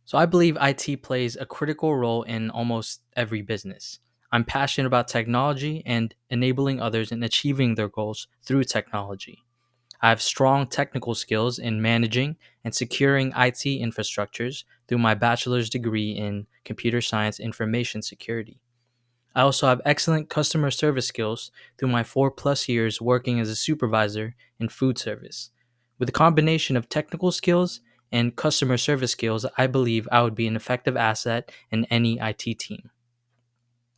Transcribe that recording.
So I believe IT plays a critical role in almost every business. I'm passionate about technology and enabling others in achieving their goals through technology. I have strong technical skills in managing and securing IT infrastructures through my bachelor's degree in computer science information security. I also have excellent customer service skills through my 4+ years working as a supervisor in food service. With a combination of technical skills and customer service skills, I believe I would be an effective asset in any IT team.